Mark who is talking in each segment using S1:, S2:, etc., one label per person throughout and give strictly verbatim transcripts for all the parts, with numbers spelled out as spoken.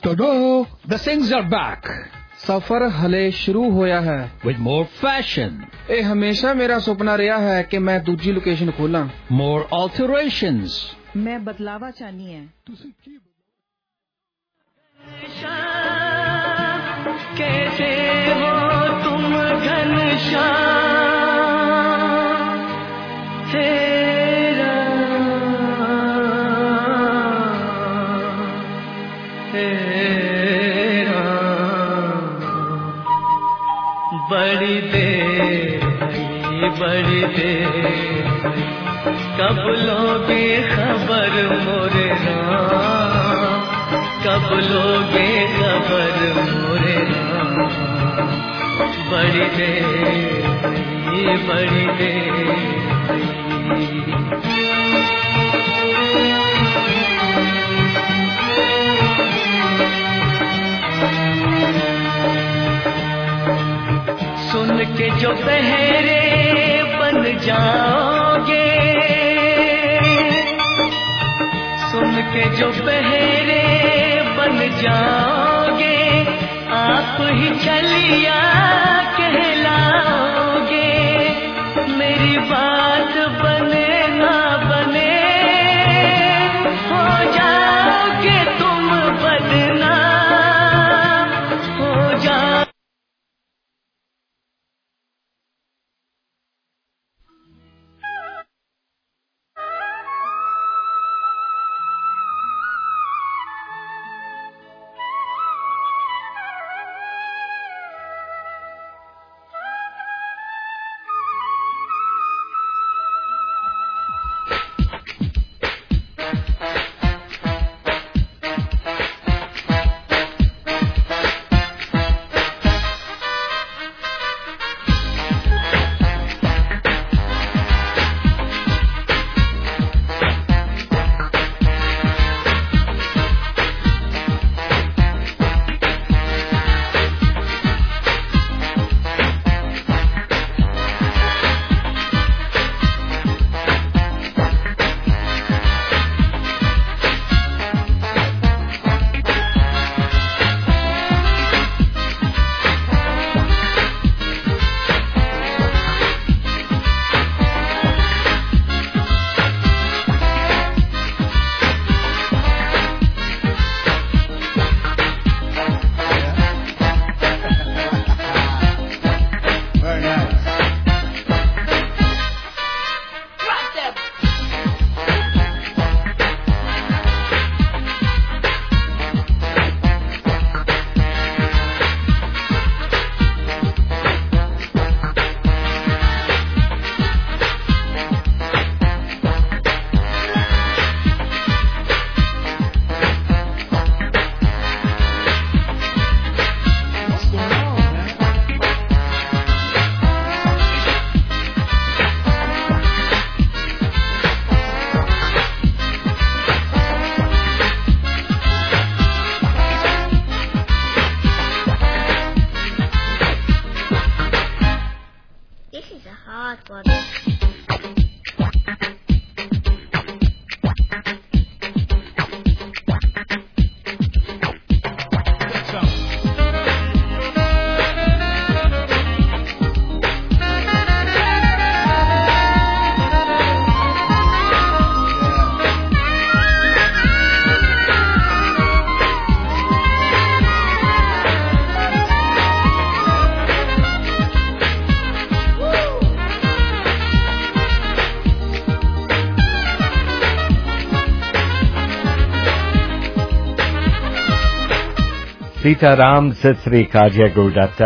S1: Ta-da! The Singhs are back.
S2: सफर हले शुरू होया है
S1: with more fashion.
S2: ਇਹ ਹਮੇਸ਼ਾ ਮੇਰਾ ਸੁਪਨਾ ਰਿਹਾ ਹੈ ਕਿ ਮੈਂ ਦੂਜੀ ਲੋਕੇਸ਼ਨ ਖੋਲਾਂ.
S1: More alterations.
S3: मैं बदलावा चाहनी है.
S4: कैसे हो तुम घनश्याम तेरा तेरा बड़ी देर भई बड़ी देर भई कब लोगे खबर मोरे राम कब लोगे खबर मोरे राम बड़ी देर भई बड़ी देर सुन के जो पहरे बन जाओगे सुन के जो पहरे बन जाओगे आप ही चलिया कहलाओगे मेरी बात बने ना बने हो जाओगे तुम बदनाम हो जाओ
S5: Sitaram Sitsri Kajya Gurdatta.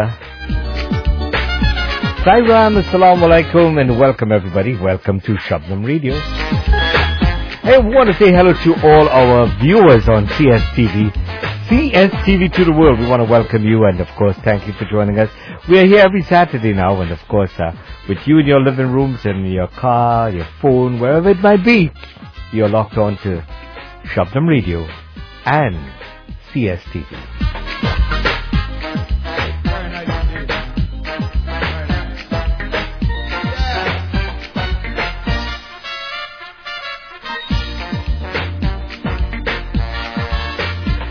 S5: Sai Ram, Assalamu Alaikum, and welcome everybody. Welcome to Shabnam Radio. Hey, we want to say hello to all our viewers on C S T V. C S T V to the world. We want to welcome you, and of course, thank you for joining us. We are here every Saturday now, and of course, uh, with you in your living rooms, in your car, your phone, wherever it might be, you're locked on to Shabnam Radio and C S T V.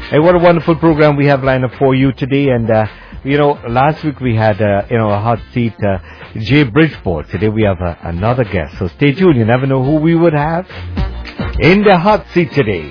S5: Hey, what a wonderful program we have lined up for you today. And, uh, you know, last week we had, uh, you know, a hot seat, uh, Jay Bridgeport. Today we have uh, another guest. So stay tuned. You never know who we would have in the hot seat today.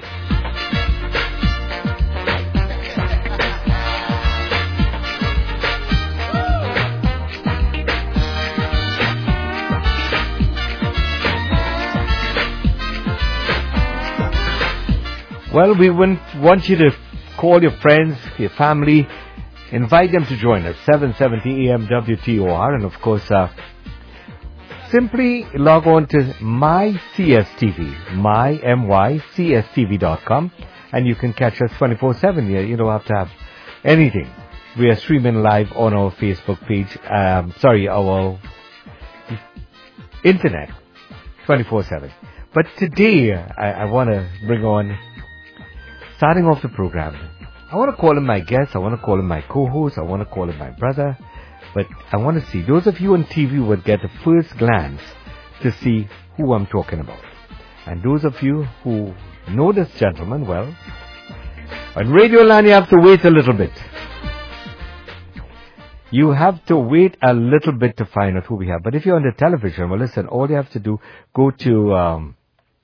S5: Well, we want you to call your friends, your family, invite them to join us, seven seventy A M W T O R, and of course, uh, simply log on to my C S T V, my, M Y, C S T V dot com, and you can catch us twenty-four seven here. You don't have to have anything. We are streaming live on our Facebook page, um, sorry, our internet, twenty-four seven. But today, I, I want to bring on, starting off the program, I want to call him my guest, I want to call him my co-host, I want to call him my brother, but I want to see, those of you on T V would get a first glance to see who I'm talking about. And those of you who know this gentleman well, on Radio Land you have to wait a little bit. You have to wait a little bit to find out who we have. But if you're on the television, well listen, all you have to do, go to um,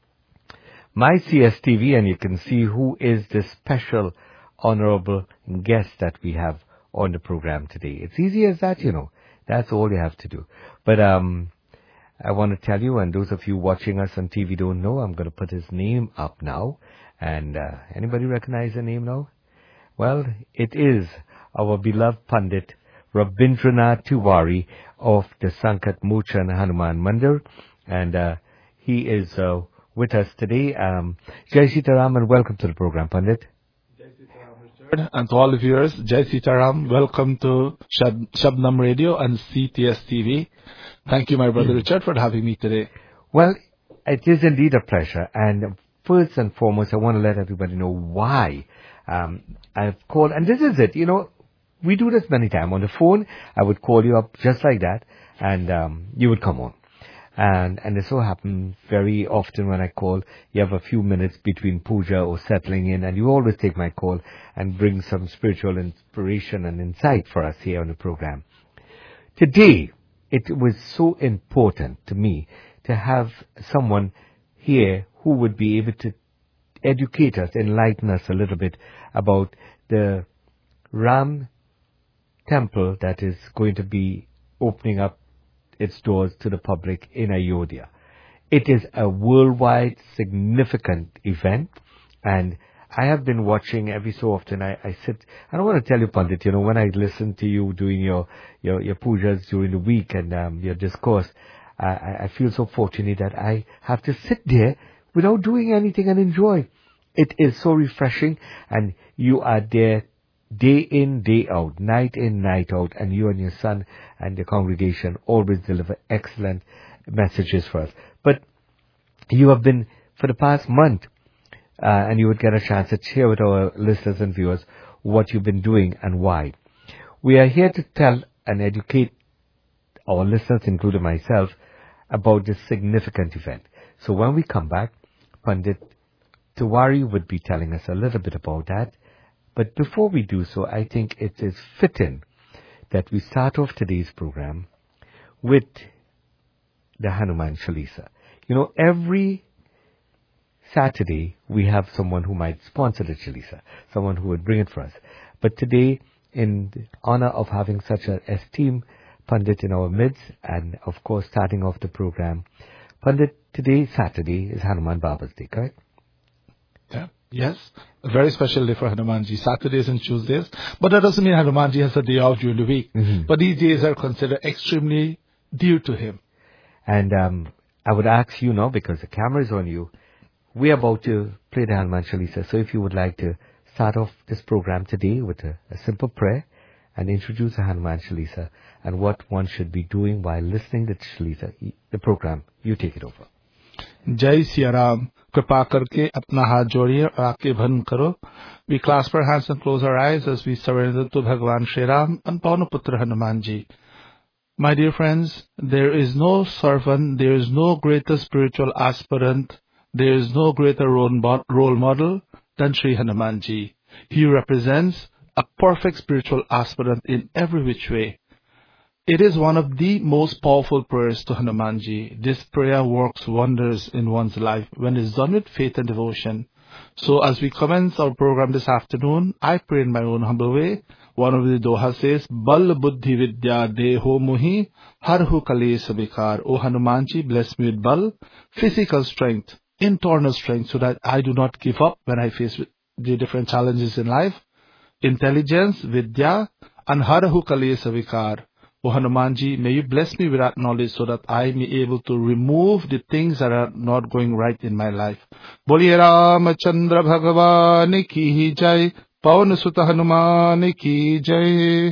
S5: My C S T V and you can see who is the special honorable guest that we have on the program today. It's easy as that, you know. That's all you have to do. But um, I want to tell you, and those of you watching us on T V don't know, I'm going to put his name up now. And uh, anybody recognize the name now? Well, it is our beloved Pandit Rabindranath Tiwari of the Sankat Mochan Hanuman Mandir. And uh, he is uh, with us today. Um, Jai Sitaram and welcome to the program, Pandit.
S6: And to all the viewers, Jai Sitaram, welcome to Shab- Shabnam Radio and C T S T V. Thank you, my brother Richard, for having me today.
S5: Well, it is indeed a pleasure. And first and foremost, I want to let everybody know why um, I've called. And this is it. You know, we do this many times. On the phone, I would call you up just like that, and um, you would come on. And and it so happens very often when I call, you have a few minutes between puja or settling in, and you always take my call and bring some spiritual inspiration and insight for us here on the program. Today, it was so important to me to have someone here who would be able to educate us, enlighten us a little bit about the Ram temple that is going to be opening up its doors to the public in Ayodhya. It is a worldwide significant event, and I have been watching every so often. I, I sit, I don't want to tell you, Pandit, you know, when I listen to you doing your, your, your pujas during the week and um, your discourse, I, I feel so fortunate that I have to sit there without doing anything and enjoy. It is so refreshing, and you are there day in, day out, night in, night out, and you and your son and the congregation always deliver excellent messages for us. But you have been, for the past month, uh, and you would get a chance to share with our listeners and viewers what you've been doing and why. We are here to tell and educate our listeners, including myself, about this significant event. So when we come back, Pandit Tiwari would be telling us a little bit about that. But before we do so, I think it is fitting that we start off today's program with the Hanuman Chalisa. You know, every Saturday we have someone who might sponsor the Chalisa, someone who would bring it for us. But today, in the honor of having such an esteemed Pandit in our midst, and of course starting off the program, Pandit, today, Saturday, is Hanuman Baba's Day, correct?
S6: Yeah. Yes, a very special day for Hanumanji, Saturdays and Tuesdays. But that doesn't mean Hanumanji has a day off during the week. Mm-hmm. But these days are considered extremely dear to him.
S5: And um, I would ask you now, because the camera is on you, we're about to play the Hanuman Chalisa. So if you would like to start off this program today with a, a simple prayer and introduce the Hanuman Chalisa and what one should be doing while listening to the Chalisa, the program, you take it over.
S6: Jai Siya Ram. कृपा करके अपना हाथ जोड़िए और आके बंद करो. We clasp our hands and close our eyes as we surrender to Bhagwan Shri Ram and Pawan Putra Hanumanji. My dear friends, there is no servant, there is no greater spiritual aspirant, there is no greater role model than Shri Hanumanji. He represents a perfect spiritual aspirant in every which way. It is one of the most powerful prayers to Hanumanji. This prayer works wonders in one's life when it is done with faith and devotion. So as we commence our program this afternoon, I pray in my own humble way. One of the doha says, Bal buddhi vidya deho muhi harhu kalesa vikar. O Hanumanji, bless me with bal, physical strength, internal strength, so that I do not give up when I face the different challenges in life. Intelligence, vidya, and harhu kalesa vikar. O Hanumanji, may you bless me with that knowledge so that I may be able to remove the things that are not going right in my life. Boliye Ramachandra Bhagavan ki jai, Pawan Sutta Hanuman ki jai.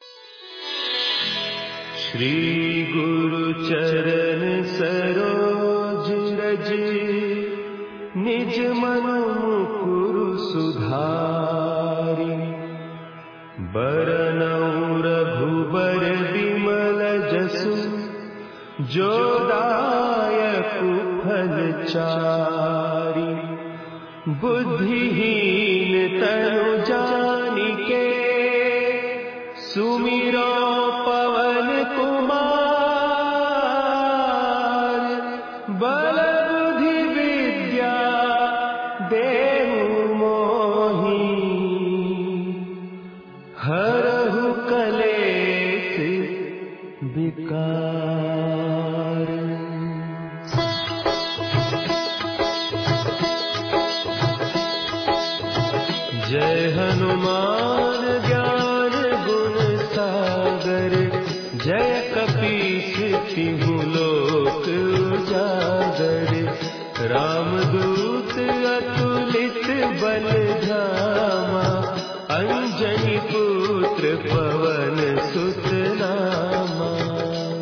S4: Shri Guru Charan Saroj Raj, Nij Manu Mukuru Sudhari, Baranau Raghubar Bimal Jasu, Jodayak Phal Chari, Buddhihin Tanu Janike, Sumiro Pavan Kumar, Bala Buddhi Vidya Dehu Mohi, Harahu Kales Vikar. Jai Hanuman Gyan Gun Sagar, Jai Kapis Tihu Lok Ujagar, Ramdut Atulit Bal Dhama, Anjani Putra Pavan Sut Nama.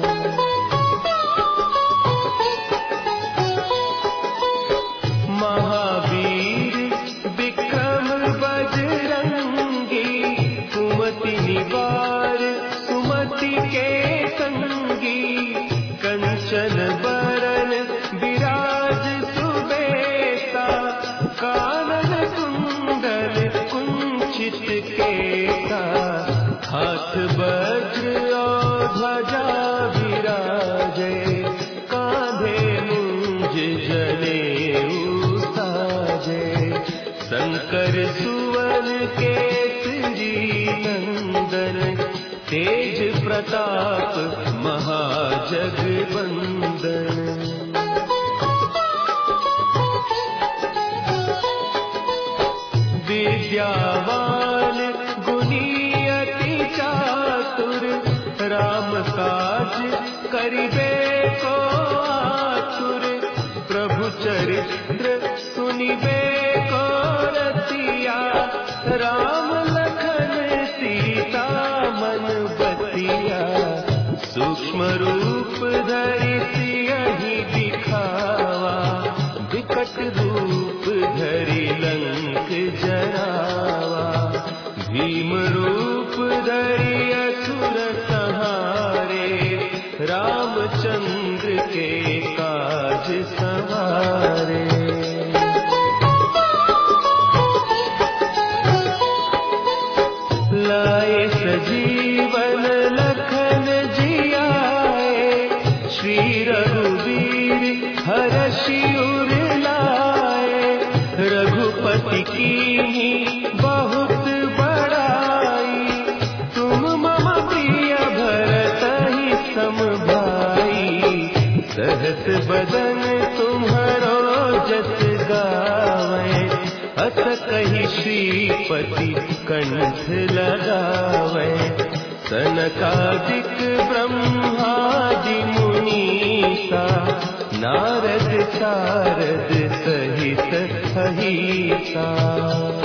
S4: Mahavir Vikram Bajrangi, Kumati Nivar Sumati Ke Sangi, Kanchan Baran Viraj Subeta, Kanan Kundal Kunchit Keta, Hath Vajra aur Dhwaja Viraje, Kaandhe Munj Janeऊ Saje, Sankar Suvan Kesari Nandan, Tej Pratap Mahajag Bandan. Vidyavan Guniyati Chatur, Ram Kaj Karibe Ko Atur, Prabhu Charitra Sunibe Ko Ratiya, Ram Lakhan Sita Man Batiya, Sukshma Roop Dhari Siyahi Dikhawa, Vikat Roop Dhari Lank Jarawa, Bhim Roop Dhari Asur Sahare, Ramchandra Ke Kaaj Saware. Laye Sajeevan Lakhan Jiyaye, Shri Raghuveer Harashi Ur Laye, Raghupati Ki Bahut Badai, Tum Mama Priya Bharat Hi Sambhai, Sahat Badan Tumharo Jas Gawe, As Kahi Shripati Kanth Lagawe, Sanakadik Brahmadi Munisa, Narad Sarad Sahit Ahisa.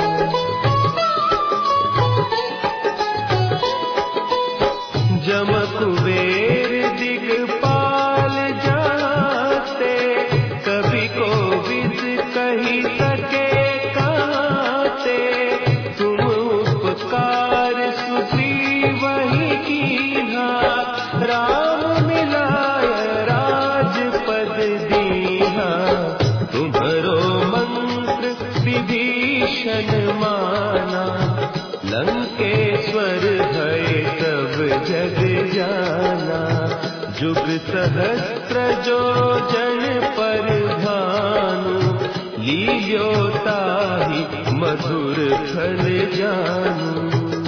S4: Jam Kuber Digpal Jate, Kabhi Kovid Kahi Sake Kaate, Tum Upkar Supri Vahi Kina, Ram Milaya Raj Pad Diha, Tumharo Mantra Vibhishan
S7: Lankeshwar भय सब जग जाना, जुग सहस्त्र जो जन पर भानु, लील्यो ताहि मधुर फल जानू।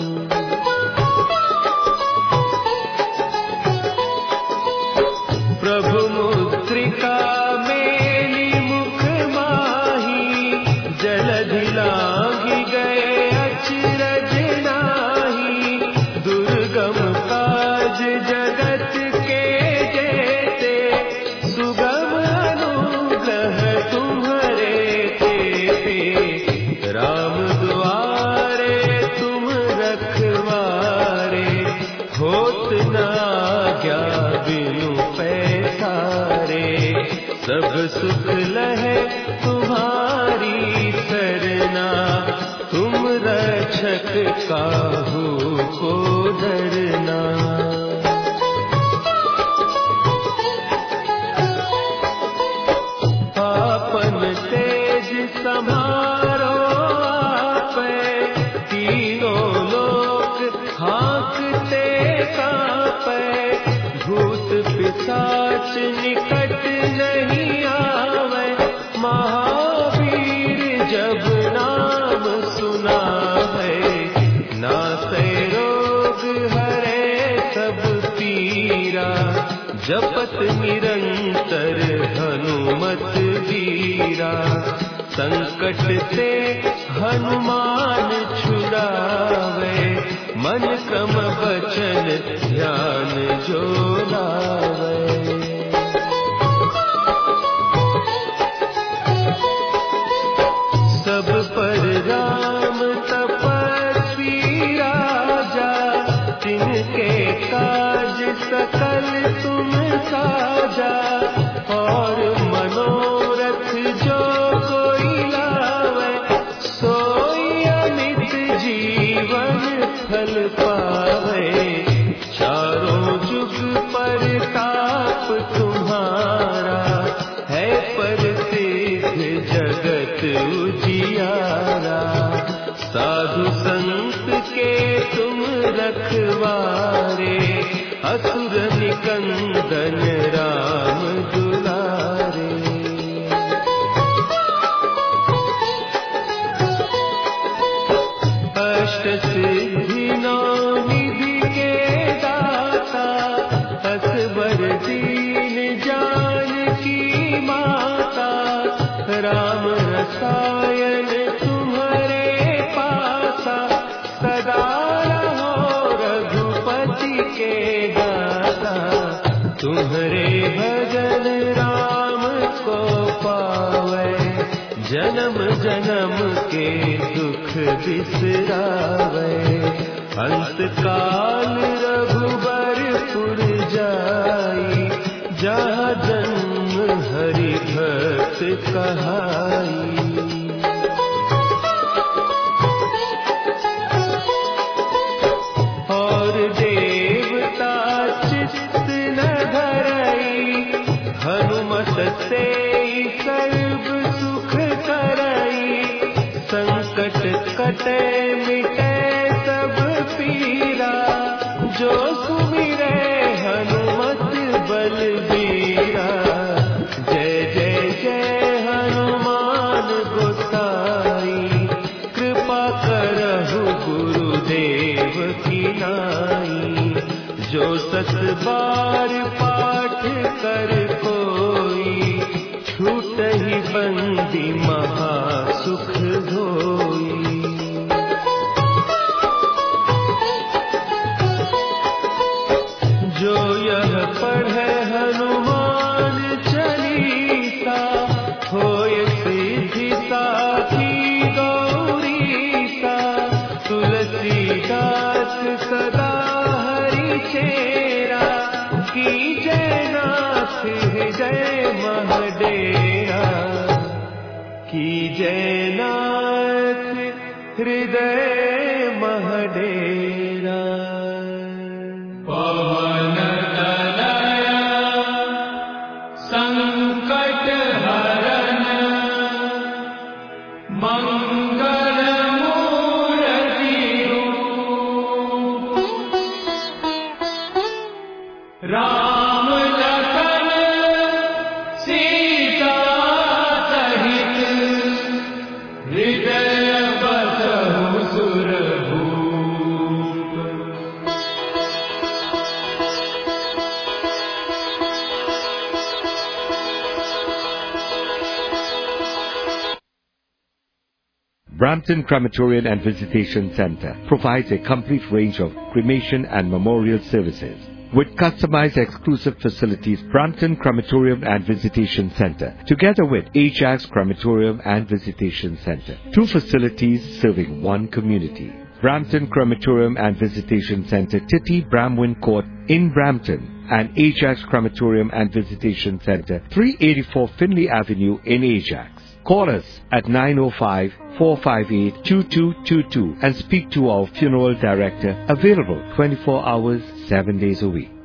S7: प्रभु मुद्रिका मेली मुख माही, जलधि लांघि गए अचरज नाही, दुर्गम काज जगत के जेते, सुगम अनुग्रह तुम्हारे तेते, राम द्वारे तुम रखवारे, होत न आज्ञा बिनु पैसारे, सब सुख लहे तुम्हारी सरना, तुम रक्षक काहू को डरना। आपन तेज समारो आपे, तीनों लोक हाँकते कांपे, भूत पिशाच निकट नहीं आवे, महावीर जब नाम सुनावे, नासै रोग हरे सब पीरा, जपत निरंतर हनुमत वीरा, संकट से हनुमान छुड़ावे, मन क्रम वचन ध्यान जो लावे। सब पर राम तपस्वी राजा, तिनके काज सकल तुम साजा, और मनोरथ जो कोई लावे, सोई अमित जीवन फल पावे, चारों जुग परताप तुम्हारा, है प्रसिद्ध जगत उजियारा, साधु संत के तुम रखवारे, असुर निकंदन राम दुलारे। अष्ट सिद्धि नौ निधि के दाता, असबर दीन जानकी माता, राम रसायन तुम्हारे पासा, सदा रहो रघुपति के दाता, तुम्हारे भजन राम को पावे, जन्म जन्म के दुख बिसरावे, अंत काल रघुबरपुर जाई, जहाँ जन्म हरि भक्त कहाई। और देवता चित्त न धरई, हनुमत से सर्व सुख करई, संकट कटे मिटे सब पीरा, जो सुमिरे हनुमत बलबीरा, जय जय जय हनुमान गोसाई, कृपा करहु गुरुदेव की नाई, जो सत बार पाठ कर कोई, छूटहि बंदी महा सुख होई। जो यह पढ़े हनुमान चालीसा, होय सिद्धि साखी गौरीसा, तुलसीदास सदा हरि चेरा, की जय नाथ हृदय महडेरा, की जय नाथ हृदय महडेरा। पवन तनया संकट हरन, मंगल मूर्ति रूप,
S5: Brampton Crematorium and Visitation Center provides a complete range of cremation and memorial services. With customized exclusive facilities, Brampton Crematorium and Visitation Center, together with Ajax Crematorium and Visitation Center, two facilities serving one community. Brampton Crematorium and Visitation Center, Titty Bramwin Court in Brampton, and Ajax Crematorium and Visitation Center, three eighty-four Finley Avenue in Ajax. Call us at nine oh five, four five eight, two two two two and speak to our funeral director, available twenty-four hours, seven days a week.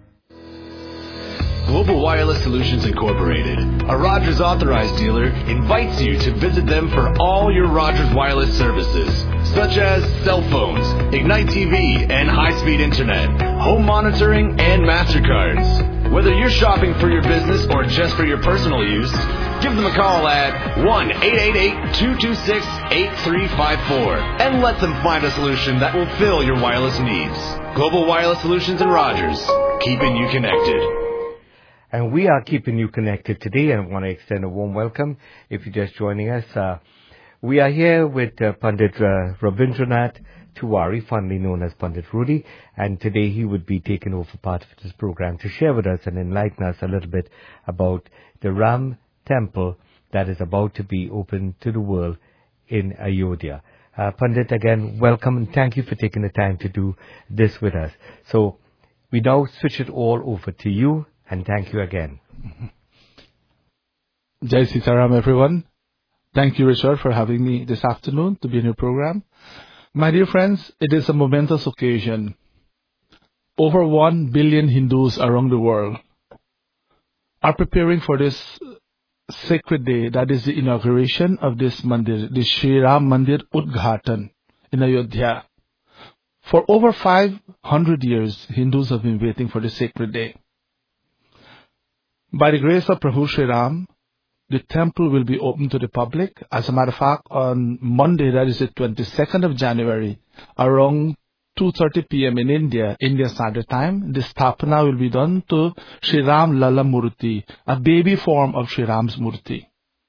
S8: Global Wireless Solutions Incorporated, a Rogers authorized dealer, invites you to visit them for all your Rogers wireless services, such as cell phones, Ignite T V and high-speed internet, home monitoring, and MasterCards. Whether you're shopping for your business or just for your personal use, give them a call at one eight eight eight, two two six, eight three five four and let them find a solution that will fill your wireless needs. Global Wireless Solutions and Rogers, keeping you connected.
S5: And we are keeping you connected today, and I want to extend a warm welcome if you're just joining us. Uh, we are here with uh, Pandit uh, Rabindranath Tiwari, fondly known as Pandit Rudy, and today he would be taking over part of this program to share with us and enlighten us a little bit about the Ram temple that is about to be open to the world in Ayodhya. Uh, Pandit, again, welcome and thank you for taking the time to do this with us. So we now switch it all over to you. And thank you again.
S6: Jai Sitaram, everyone. Thank you, Richard, for having me this afternoon to be in your program. My dear friends, it is a momentous occasion. Over one billion Hindus around the world are preparing for this sacred day, that is the inauguration of this mandir, the Shri Ram Mandir Udghatan in Ayodhya. For over five hundred years, Hindus have been waiting for this sacred day. By the grace of Prabhu Shri Ram, the temple will be open to the public. As a matter of fact, on Monday, that is the twenty-second of January, around two thirty p.m. in India, India Standard Time, the Sthapana will be done to Shri Ram Lala Murti, a baby form of Shri Ram's Murti.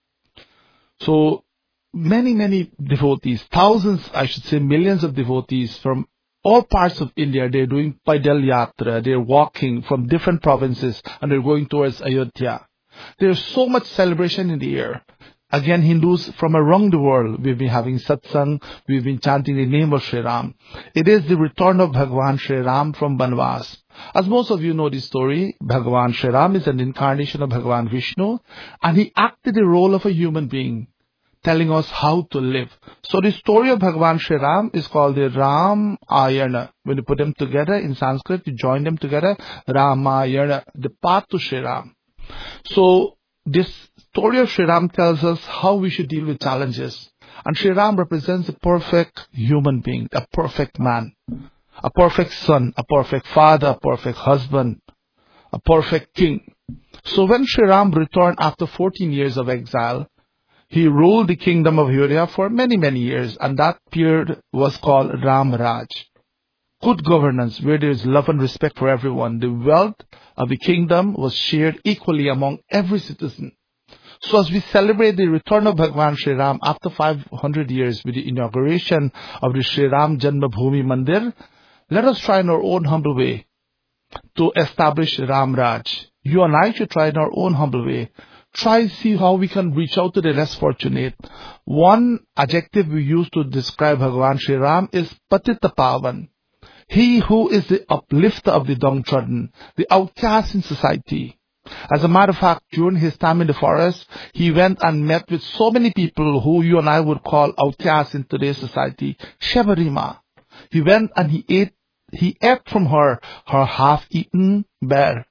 S6: So, many, many devotees, thousands, I should say millions of devotees from all parts of India, they're doing Paidal Yatra, they're walking from different provinces and they're going towards Ayodhya. There's so much celebration in the air. Again, Hindus from around the world, we've been having satsang, we've been chanting the name of Shri Ram. It is the return of Bhagwan Shri Ram from Banvas. As most of you know the story, Bhagwan Shri Ram is an incarnation of Bhagwan Vishnu, and he acted the role of a human being, telling us how to live. So the story of Bhagwan Shri Ram is called the Ram Ayana. When you put them together in Sanskrit, you join them together, Ramayana, the path to Shri Ram. So this story of Shri Ram tells us how we should deal with challenges. And Shri Ram represents a perfect human being, a perfect man, a perfect son, a perfect father, a perfect husband, a perfect king. So when Shri Ram returned after fourteen years of exile, he ruled the kingdom of Ayodhya for many, many years, and that period was called Ram Raj. Good governance, where there is love and respect for everyone. The wealth of the kingdom was shared equally among every citizen. So as we celebrate the return of Bhagwan Shri Ram after five hundred years with the inauguration of the Shri Ram Janmabhoomi Mandir, let us try in our own humble way to establish Ram Raj. You and I should try in our own humble way. Try see how we can reach out to the less fortunate. One adjective we use to describe Bhagwan Shri Ram is Patita Pavan. He who is the uplifter of the downtrodden, the outcast in society. As a matter of fact, during his time in the forest, he went and met with so many people who you and I would call outcasts in today's society. Shabarima. He went and he ate, he ate from her, her half-eaten bear.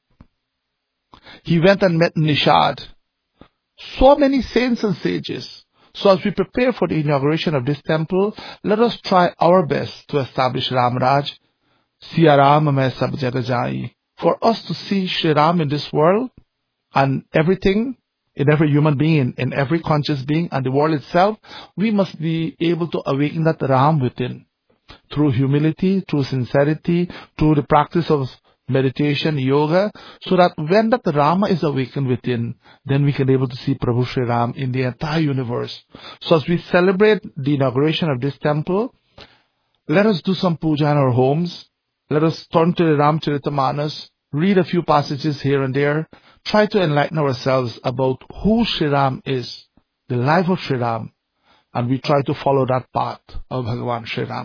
S6: He went and met Nishad. So many saints and sages. So as we prepare for the inauguration of this temple, let us try our best to establish Ram Raj. Siya Ram mein sab jaga jai. For us to see Shri Ram in this world and everything, in every human being, in every conscious being and the world itself, we must be able to awaken that Ram within. Through humility, through sincerity, through the practice of meditation, yoga, so that when that Rama is awakened within, then we can be able to see Prabhu Sri Ram in the entire universe. So as we celebrate the inauguration of this temple, let us do some puja in our homes. Let us turn to the Ramcharitamanas, read a few passages here and there, try to enlighten ourselves about who Sri Ram is, the life of Sri Ram, and we try to follow that path of Bhagavan Sri Ram.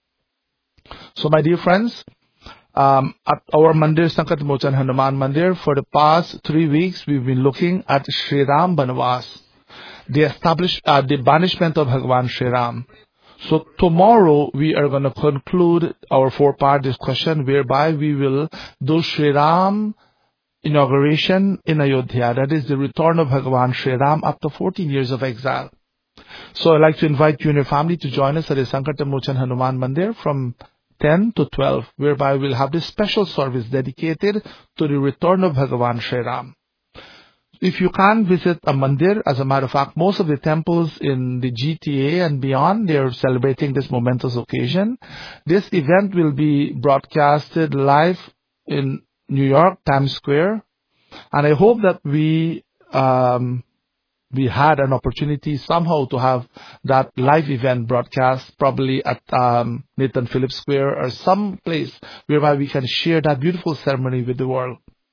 S6: So my dear friends, um, at our Mandir, Sankat Mochan Hanuman Mandir, for the past three weeks, we've been looking at Sri Ram Banavas, the establish, uh, the banishment of Bhagavan Sri Ram. So tomorrow we are going to conclude our four-part discussion whereby we will do Sri Ram inauguration in Ayodhya. That is the return of Bhagavan Sri Ram after fourteen years of exile. So I'd like to invite you and your family to join us at the Sankata Mochan Hanuman Mandir from ten to twelve, whereby we'll have this special service dedicated to the return of Bhagavan Sri Ram. If you can't visit a mandir, as a matter of fact, most of the temples in the G T A and beyond, they're celebrating this momentous occasion. This event will be broadcasted live in New York, Times Square. And I hope that we, um, we had an opportunity somehow to have that live event broadcast, probably at um, Nathan Phillips Square or some place whereby we can share that beautiful ceremony with the world.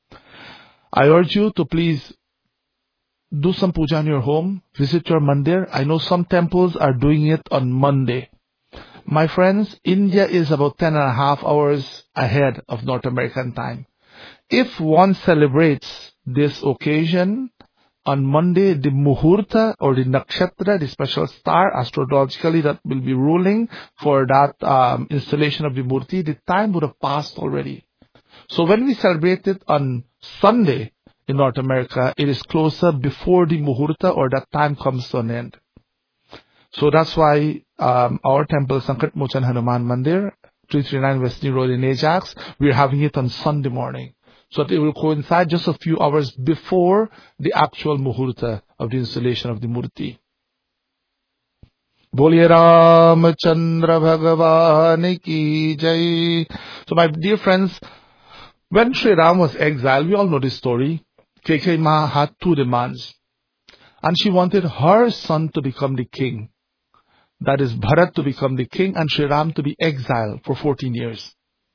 S6: I urge you to please do some puja in your home, visit your mandir. I know some temples are doing it on Monday. My friends, India is about ten and a half hours ahead of North American time. If one celebrates this occasion on Monday, the Muhurta or the Nakshatra, the special star astrologically that will be ruling for that um, installation of the Murti, the time would have passed already. So when we celebrate it on Sunday, in North America, it is closer before the Muhurta or that time comes to an end. So that's why um, our temple, Sankat Mochan Hanuman Mandir, three thirty-nine West New Road in Ajax, we're having it on Sunday morning. So that it will coincide just a few hours before the actual Muhurta of the installation of the Murti. Boliye Ramchandra Bhagavan ki jai. So my dear friends, when Sri Ram was exiled, we all know this story. Kaikeyi Ma had two demands, and she wanted her son to become the king. That is, Bharat to become the king and Sri Ram to be exiled for fourteen years.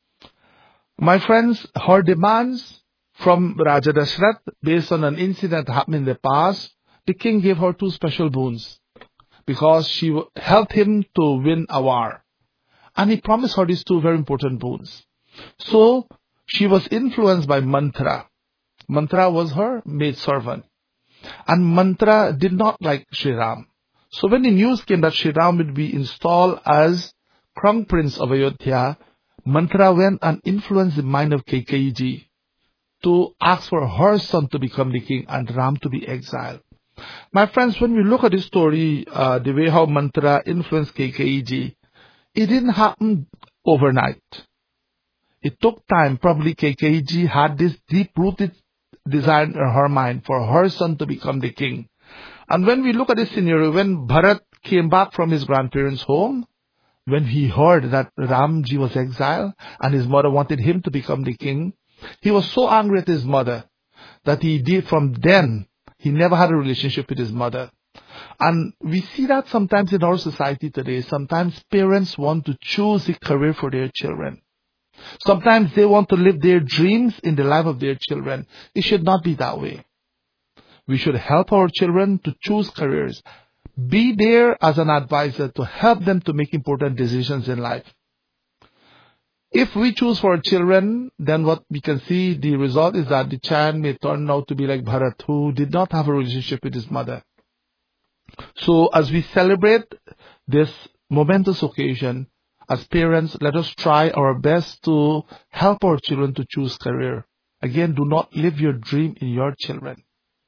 S6: My friends, her demands from Raja Dashrath, based on an incident that happened in the past, the king gave her two special boons, because she helped him to win a war. And he promised her these two very important boons. So, she was influenced by Mantra. Mantra was her maidservant. And Mantra did not like Sri Ram. So when the news came that Sri Ram would be installed as Crown Prince of Ayodhya, Mantra went and influenced the mind of Kaikeyi ji to ask for her son to become the king and Ram to be exiled. My friends, when we look at this story, uh, the way how Mantra influenced Kaikeyi ji, it didn't happen overnight. It took time. Probably Kaikeyi ji had this deep-rooted desire in her mind for her son to become the king. And when we look at this scenario, when Bharat came back from his grandparents' home, when he heard that Ramji was exiled and his mother wanted him to become the king, he was so angry at his mother that he did from then, he never had a relationship with his mother. And we see that sometimes in our society today. Sometimes parents want to choose a career for their children. Sometimes they want to live their dreams in the life of their children. It should not be that way. We should help our children to choose careers. Be there as an advisor to help them to make important decisions in life. If we choose for our children, then what we can see, the result is that the child may turn out to be like Bharat, who did not have a relationship with his mother. So as we celebrate this momentous occasion, as parents, let us try our best to help our children to choose career. Again, do not live your dream in your children.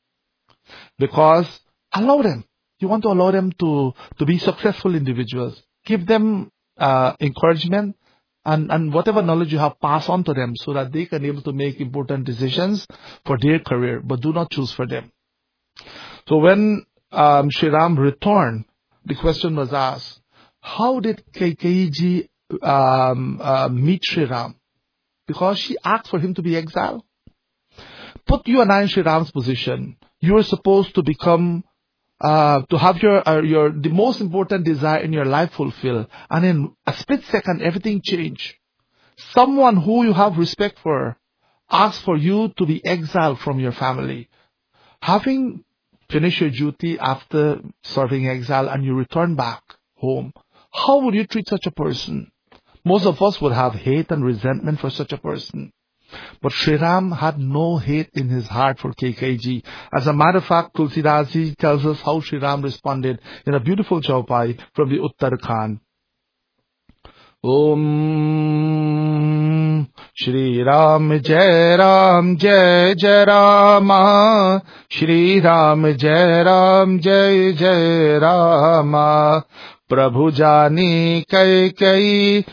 S6: Because allow them. You want to allow them to, to be successful individuals. Give them uh, encouragement and, and whatever knowledge you have, pass on to them so that they can be able to make important decisions for their career. But do not choose for them. So when um, Sri Ram returned, the question was asked, how did Kaikeyi ji um, uh, meet Sri Ram? because she asked for him to be exiled. Put you and I in Sri Ram's position. You are supposed to become, uh, to have your, uh, your, the most important desire in your life fulfilled. And in a split second, everything changed. Someone who you have respect for asks for you to be exiled from your family. Having finished your duty after serving exile and you return back home, how would you treat such a person? Most of us would have hate and resentment for such a person. But Sri Ram had no hate in his heart for K K G. As a matter of fact, Tulsidas Ji tells us how Sri Ram responded in a beautiful chaupai from the Uttarakhand. Om Shri Ram Jai Ram Jai Jai Rama Shri Ram Jai Ram Jai Jai Rama Prabhu Jani Kai Kai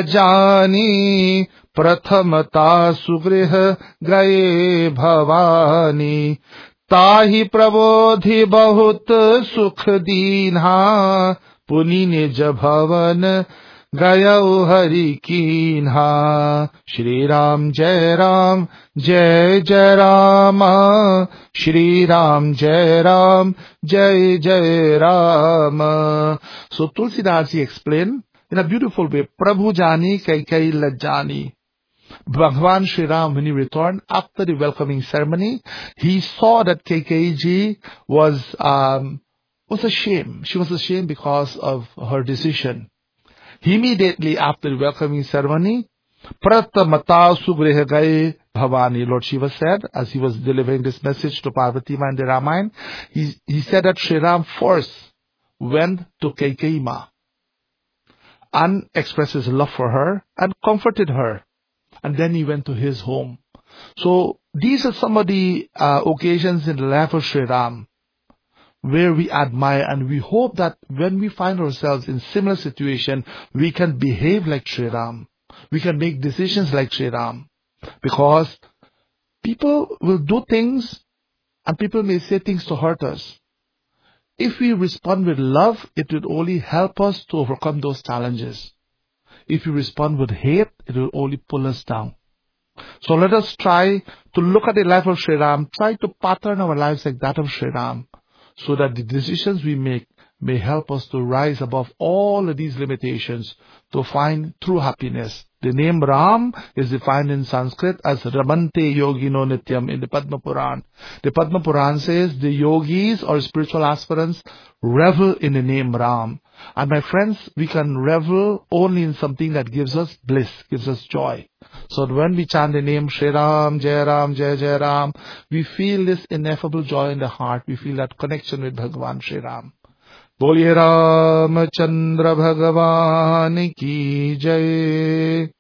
S6: Lajani Prathamata Sugrih Gaye Bhavani Tahi Prabodhi Bahut Sukh Dinha Puni Nij Bhavan Gayau Hari Kinha Shri Ram Jai Ram Jai Jai Rama Shri Ram Jai Ram Jai Jai Rama. So Tulsidas Ji explained in a beautiful way, Prabhu Jani Kai Kai Lajani. Bhagwan Sri Ram, when he returned after the welcoming ceremony, he saw that K K G was, um, was ashamed. She was ashamed because of her decision. Immediately after the welcoming ceremony, Pratamata Sugrih Gaye Bhavani, Lord Shiva said, as he was delivering this message to Parvati Ma in the Ramayana, he, he said that Sri Ram first went to Kaikeyi Ma and expressed his love for her and comforted her. And then he went to his home. So these are some of the uh, occasions in the life of Sri Ram where we admire, and we hope that when we find ourselves in similar situation, we can behave like Sri Ram. We can make decisions like Sri Ram. Because people will do things and people may say things to hurt us. If we respond with love, it will only help us to overcome those challenges. If we respond with hate, it will only pull us down. So let us try to look at the life of Sri Ram, try to pattern our lives like that of Sri Ram, so that the decisions we make may help us to rise above all of these limitations to find true happiness. The name Ram is defined in Sanskrit as Ramante Yogino Nityam in the Padma Puran. The Padma Puran says the yogis or spiritual aspirants revel in the name Ram. And my friends, we can revel only in something that gives us bliss, gives us joy. So when we chant the name Shri Ram, Jai Ram, Jai Jai Ram, we feel this ineffable joy in the heart. We feel that connection with Bhagavan Shri Ram. Boliye Ramachandra Bhagavan ki Jai.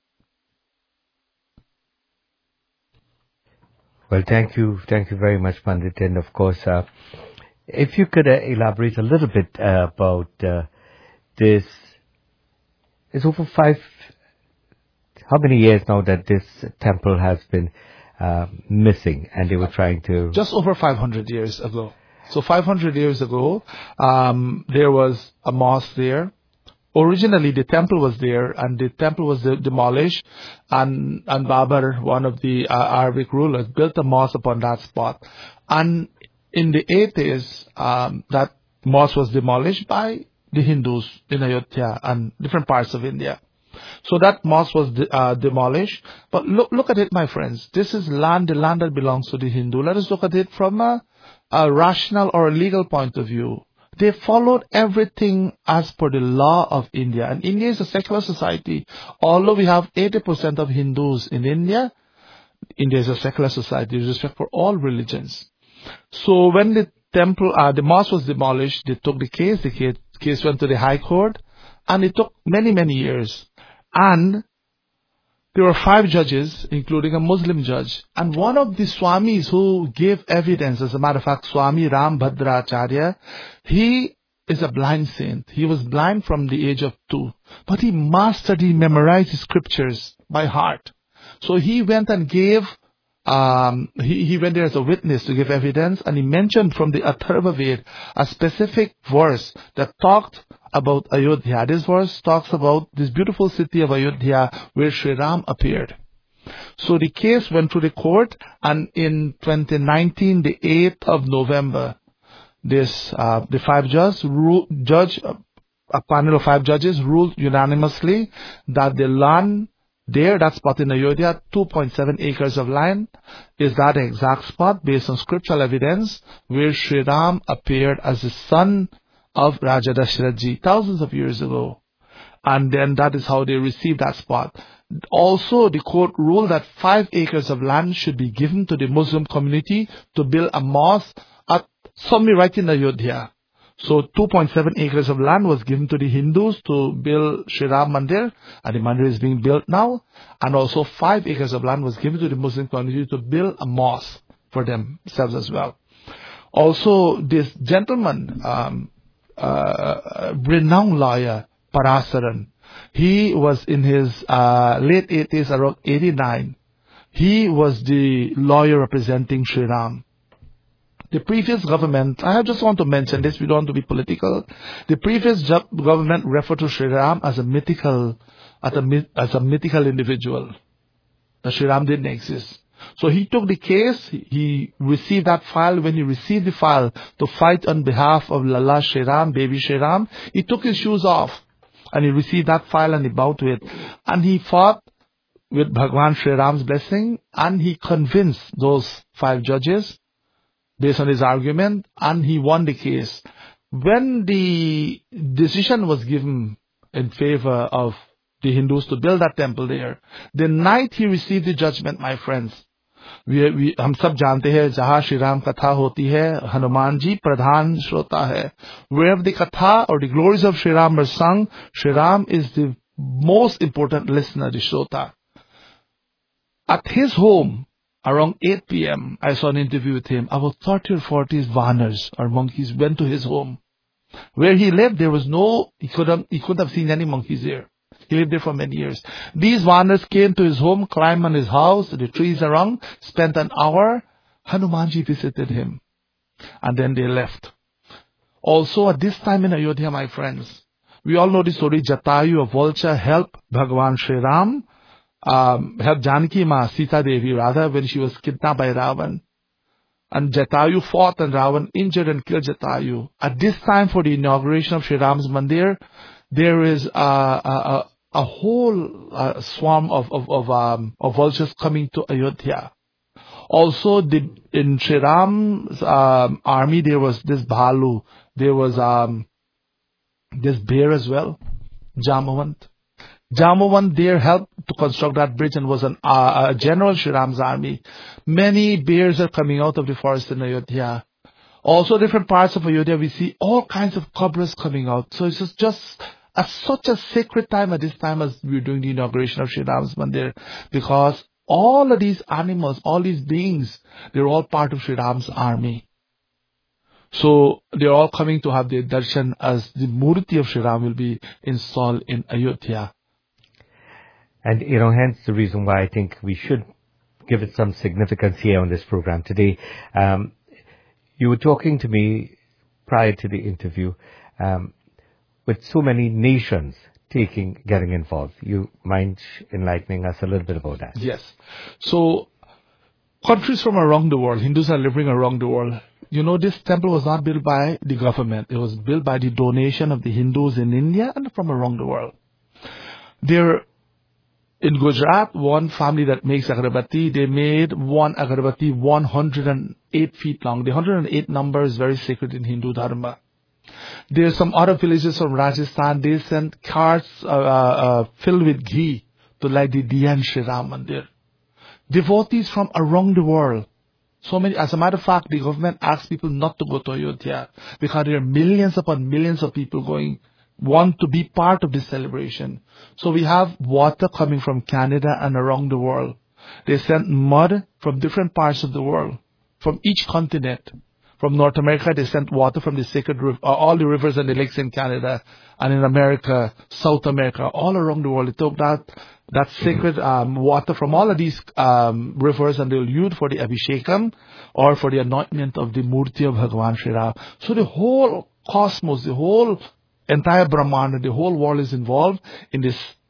S5: Well, thank you. Thank you very much, Pandit. And of course, uh, if you could uh, elaborate a little bit uh, about uh, this. It's over five, how many years now that this temple has been uh, missing, and they were trying to...
S6: Just over five hundred years ago. So five hundred years ago, um, there was a mosque there. Originally, the temple was there, and the temple was de- demolished, and, and Babur, one of the uh, Arabic rulers, built a mosque upon that spot. And in the eighties, um, that mosque was demolished by the Hindus in Ayodhya and different parts of India. So that mosque was de- uh, demolished. But look, look at it, my friends. This is land, the land that belongs to the Hindu. Let us look at it from a a rational or a legal point of view. They followed everything as per the law of India. And India is a secular society. Although we have eighty percent of Hindus in India, India is a secular society with respect for all religions. So when the temple, uh, the mosque was demolished, they took the case. The case, case went to the High Court, and it took many, many years. And there were five judges, including a Muslim judge. And one of the Swamis who gave evidence, as a matter of fact, Swami Ram Bhadracharya, he is a blind saint. He was blind from the age of two. But he mastered, he memorized the scriptures by heart. So he went and gave, um, he, he went there as a witness to give evidence. And he mentioned from the Atharva Ved a specific verse that talked about Ayodhya. This verse talks about this beautiful city of Ayodhya where Sri Ram appeared. So the case went through the court, and in twenty nineteen, the eighth of November, this uh, the five judges, rule, judge, a panel of five judges ruled unanimously that the land there, that spot in Ayodhya, two point seven acres of land, is that exact spot based on scriptural evidence where Sri Ram appeared as the son of Raja Dasharath Ji thousands of years ago. And then that is how they received that spot. Also, the court ruled that five acres of land should be given to the Muslim community to build a mosque at somewhere right in Ayodhya. So two point seven acres of land was given to the Hindus to build Sri Ram Mandir, and the Mandir is being built now. And also five acres of land was given to the Muslim community to build a mosque for themselves as well. Also, this gentleman, um, uh, renowned lawyer, Parasaran, he was in his uh, late eighties, around eighty-nine. He was the lawyer representing Sri Ram. The previous government, I just want to mention this, we don't want to be political. The previous government referred to Sri Ram as a mythical, as a, as a mythical individual. That Sri Ram didn't exist. So he took the case, he received that file. When he received the file to fight on behalf of Lala Sri Ram, baby Sri Ram, he took his shoes off and he received that file and he bowed to it. And he fought with Bhagwan Sri Ram's blessing, and he convinced those five judges based on his argument, and he won the case. When the decision was given in favor of the Hindus to build that temple there, the night he received the judgment, my friends, we, we, हम सब जानते हैं जहाँ श्री राम कथा होती है, हनुमान जी प्रधान श्रोता है. Wherever the katha or the glories of Sri Ram are sung, Sri Ram is the most important listener, the shrota. At his home, around eight p.m., I saw an interview with him. About thirty or forty vanars or monkeys went to his home. Where he lived, there was no, he couldn't, he couldn't have seen any monkeys there. He lived there for many years. These vanars came to his home, climbed on his house, the trees around, spent an hour. Hanumanji visited him. And then they left. Also, at this time in Ayodhya, my friends, we all know the story, Jatayu, a vulture, helped Bhagwan Sri Ram, Um, helped Janaki Ma, Sita Devi rather, when she was kidnapped by Ravan. And Jatayu fought and Ravan injured and killed Jatayu. At this time, for the inauguration of Sri Ram's Mandir, there is a, a, a whole uh, swarm of, of, of, um, of vultures coming to Ayodhya. Also, the, in Sri Ram's um, army, there was this Bhalu, there was um, this bear as well, Jamavant. Jamavant there helped to construct that bridge and was an, uh, a general Sri Ram's army. Many bears are coming out of the forest in Ayodhya. Also, different parts of Ayodhya, we see all kinds of cobras coming out. So it's just, just a, such a sacred time at this time as we're doing the inauguration of Sri Ram's Mandir, because all of these animals, all these beings, they're all part of Sri Ram's army. So they're all coming to have their darshan as the murti of Sri Ram will be installed in Ayodhya.
S5: And, you know, hence the reason why I think we should give it some significance here on this program today. Um, you were talking to me prior to the interview, um, with so many nations taking, getting involved. You mind enlightening us a little bit about that?
S6: Yes. So, countries from around the world, Hindus are living around the world. You know, this temple was not built by the government. It was built by the donation of the Hindus in India and from around the world. There In Gujarat, one family that makes agarbatti, they made one agarbatti one hundred eight feet long. The one hundred eight number is very sacred in Hindu Dharma. There are some other villages from Rajasthan. They sent carts uh, uh, filled with ghee to light the Diya in Sri Ram Mandir. Devotees from around the world. So many, as a matter of fact, the government asked people not to go to Ayodhya because there are millions upon millions of people going, want to be part of this celebration. So we have water coming from Canada and around the world. They sent mud from different parts of the world, from each continent. From North America, they sent water from the sacred river, all the rivers and the lakes in Canada, and in America, South America, all around the world. They took that that sacred um, water from all of these um, rivers, and they'll use for the Abhishekam or for the anointment of the Murti of Bhagwan Sri Ram. So the whole cosmos, the whole entire Brahmanda, the whole world is involved in this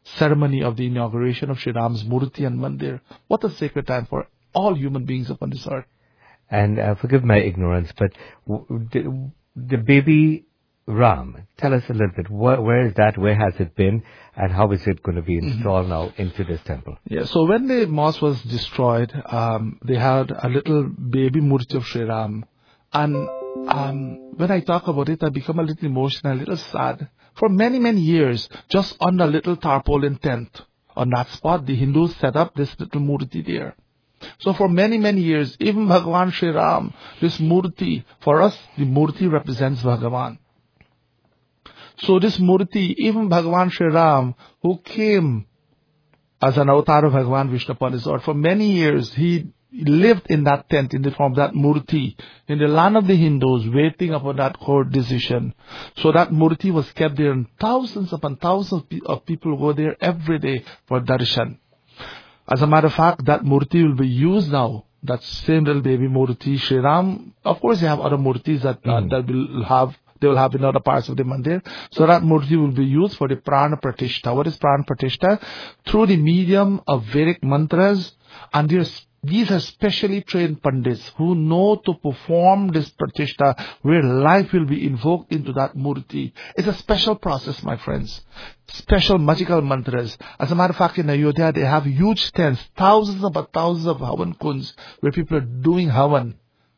S6: ceremony of the inauguration of Sri Ram's Murti and Mandir. What a sacred time for all human beings upon this earth.
S5: And uh, forgive my ignorance, but w- the, the baby Ram, tell us a little bit, wh- where is that, where has it been, and how is it going to be installed mm-hmm. now into this temple?
S6: Yeah, so when the mosque was destroyed, um, they had a little baby Murti of Sri Ram. And um, when I talk about it, I become a little emotional, a little sad. For many, many years, just on a little tarpaulin tent, on that spot, the Hindus set up this little Murti there. So for many, many years, even Bhagavan Sri Ram, this Murti, for us, the Murti represents Bhagavan. So this Murti, even Bhagavan Sri Ram, who came as an avatar of Bhagavan Vishnu upon his earth, for many years he lived in that tent, in the form of that Murti, in the land of the Hindus, waiting upon that court decision. So that Murti was kept there, and thousands upon thousands of people go there every day for darshan. As a matter of fact, that Murti will be used now. That same little baby Murti, Sri Ram. Of course, they have other Murtis that, uh, mm. that will have, they will have in other parts of the mandir. So that Murti will be used for the Prana Pratishtha. What is Prana Pratishtha? Through the medium of Vedic mantras, and there's these are specially trained pandits who know to perform this pratishtha where life will be invoked into that murti. It's a special process, my friends. Special magical mantras. As a matter of fact, in Ayodhya, they have huge tents, thousands upon thousands of Havan kunds, where people are doing Havan,